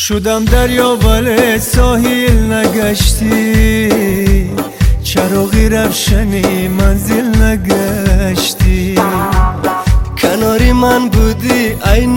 شدم دریا ولی ساحل نگشتی، چراغی رفشنی منزل نگشتی. کناری من بودی ای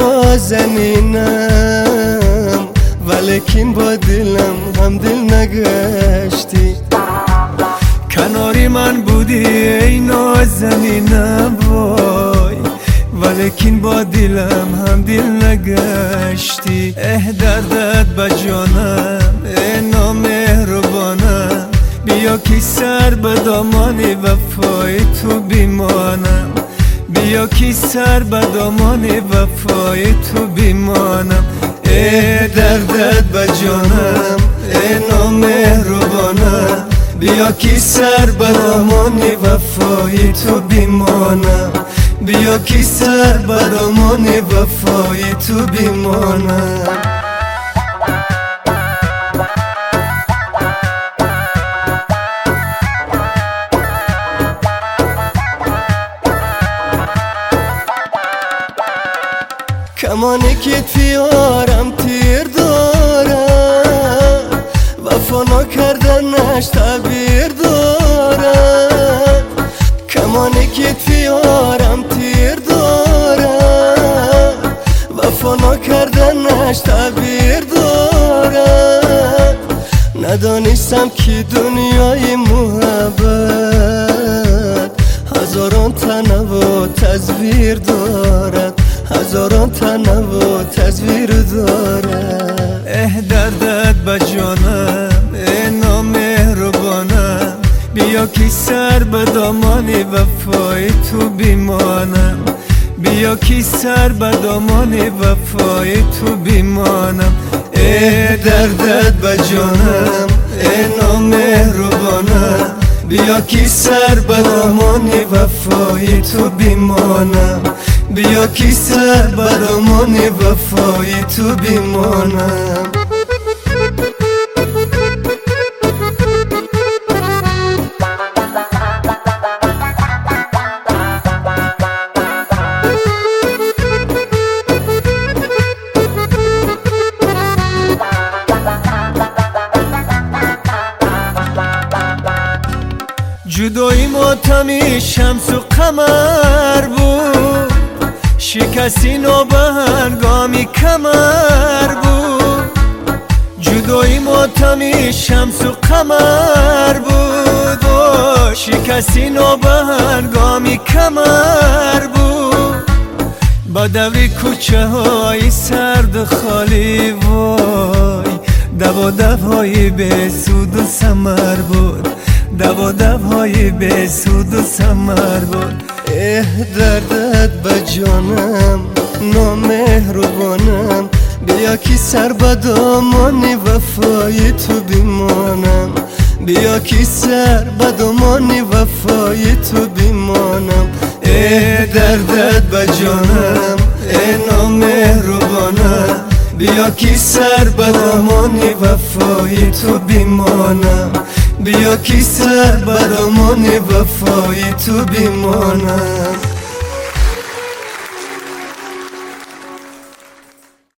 نازنینم، ولیکن با دلم هم دل نگشتی. کناری من بودی ای نازنینم وای، ولیکن با دلم هم دل نگشتی. دردت به جانم ای نامهربانم، بیا که سر به دامان وفای تو بیمانم. بیا که سر به دامان وفای تو بیمانم. دردت به جانم ای نامهربانم، بیا که سر به دامان وفای تو بیمانم. بیا که سر به دامان وفای تو بیمانم. کمانی که تیارم تیر دارد، وفا نکردنش تعبیر دارد. کمانی که تیارم تیر دارد، وفا نکردنش تعبیر دارد. ندانستم که دنیای محبت هزاران تنوع تصویر دارد، هزاران تنوع تصویر دارد. دردت به جانم ای نامهربانم، بیا که سر به دامان وفای تو بیمانم. بیا که سر به دامان وفای تو بیمانم. دردت به جانم ای نامهربانم، بیا که سر به دامان وفای تو بیمانم. بیا که سر به دامان وفای تو بیمانم. جدایی ماتمی شمس و قمر بود، شکستی نوبهنگامی کمر بود. جدایی ماتمی شمس و قمر بود، شکستی نوبهنگامی کمر بود. با دوری کوچه های سرد خالی وای، دب و دب های به سود و ثمر بود. دب و دب های به سود و ثمر بود. دردت به جانم نامهربانم، بیا که سر به دامان وفای تو بیمانم. بیا که سر به دامان وفای تو بیمانم. دردت به جانم ای نامهربانم، بیا که سر به دامان وفای تو بیمانم. بیا که سر به دامان وفای تو بیمانم.